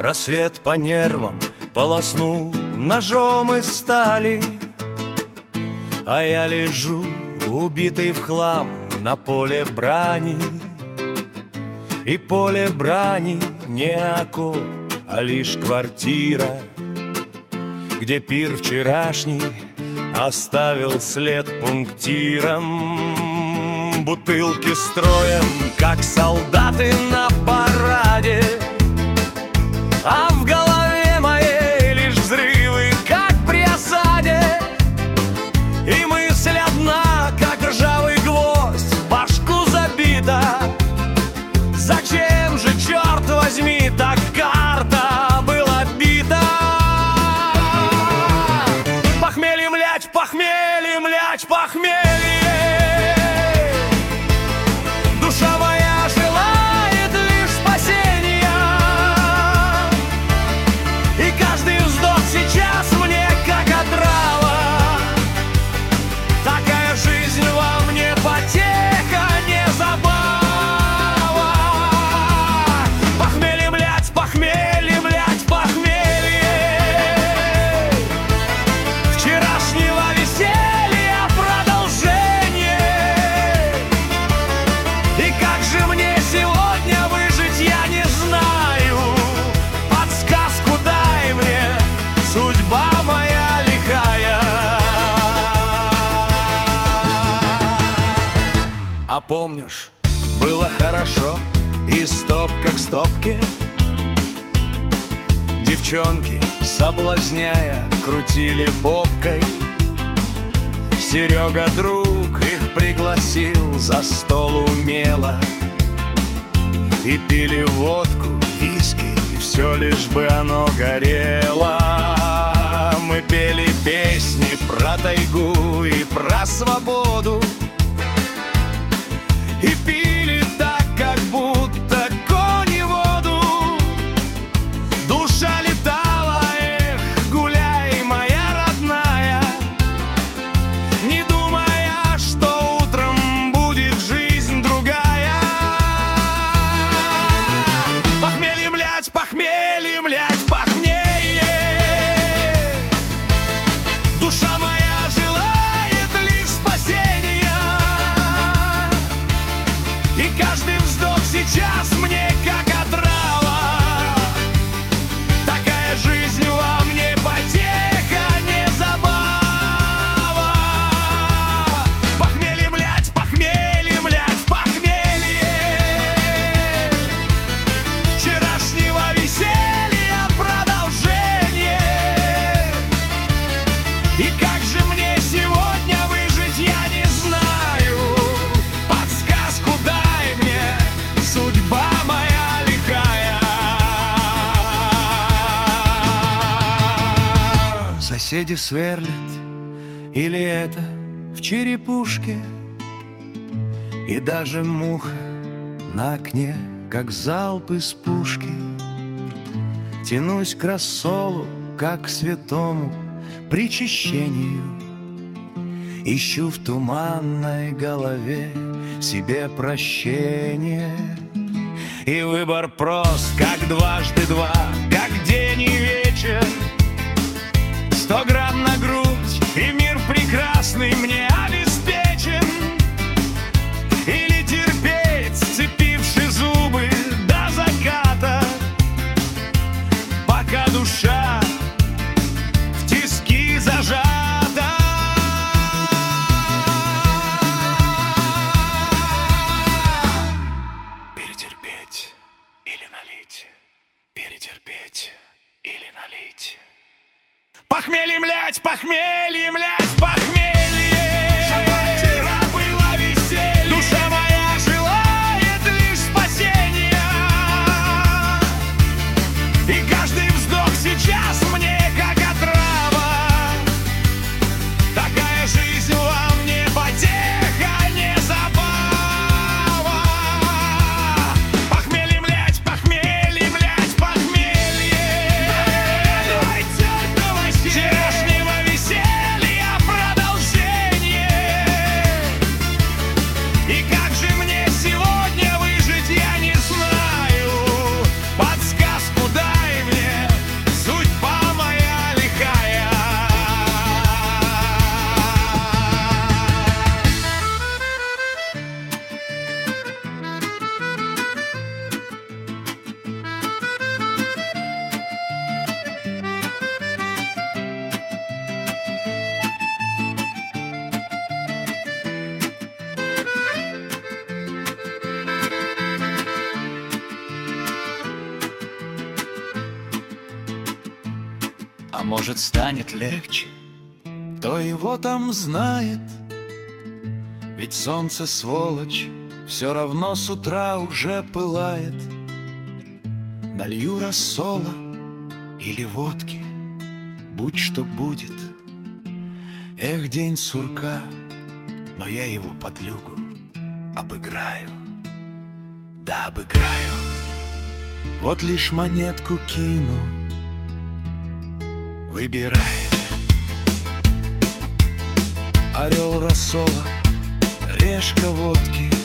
Рассвет по нервам полоснул ножом из стали, а я лежу, убитый в хлам, на поле брани. И поле брани не окоп, а лишь квартира, где пир вчерашний оставил след пунктиром. Бутылки строем, как солдаты на параде, а в голове моей лишь взрывы, как при осаде. И мысль одна, как ржавый гвоздь, в башку забита. Зачем же, черт возьми, так карта была бита? Похмелье, млять, похмелье, млять, похмелье. Душа моя желает лишь спасения, и каждый вздох сейчас мне как отрава. Такая жизнь во мне потеха, не забава. Похмелье, млять, похмелье, млять, похмелье. Вчерашнего веселья продолжение. И как же мне сегодня выжить, я не знаю. Подсказку дай мне, судьба моя лихая. А помнишь, было хорошо, и стопка к стопке девчонки, соблазняя, крутили попкой. Серега, друг, их пригласил за стол умело, и пили водку, виски, и все лишь бы оно горело. Мы пели песни про тайгу и про свободу, и пили так, как будто кони воду. Душа летала, эх, гуляй, моя родная, не думая, что утром будет жизнь другая. Похмелье, млять, похмелье, млять, похмелье. Душа моя желает лишь спасения, и каждый вздох сейчас мне как отрава. Такая жизнь во мне потеха, не забава. Похмелье, млять, похмелье, млять, похмелье. Вчерашнего веселья продолжение. И как же мне сегодня выжить, я не знаю. Подсказку дай мне, судьба моя лихая. Соседи сверлят, или это в черепушке, и даже муха на окне, как залп из пушки. Тянусь к рассолу, как к святому причащению, ищу в туманной голове себе прощение. И выбор прост, как дважды два, как день и вечер. 100 грамм на грудь, и мир прекрасный мне обеспечен. Или терпеть, сцепивши зубы до заката, пока душа в тиски зажата. Перетерпеть или налить, перетерпеть или налить. Похмелье, млять, похмелье, млять, похмелье. А может, станет легче, кто его там знает? Ведь солнце, сволочь, все равно с утра уже пылает. Налью рассола или водки, будь что будет. Эх, день сурка, но я его подлюгу обыграю, да обыграю. Вот лишь монетку кину, выбирай. Орел рассола, решка водки,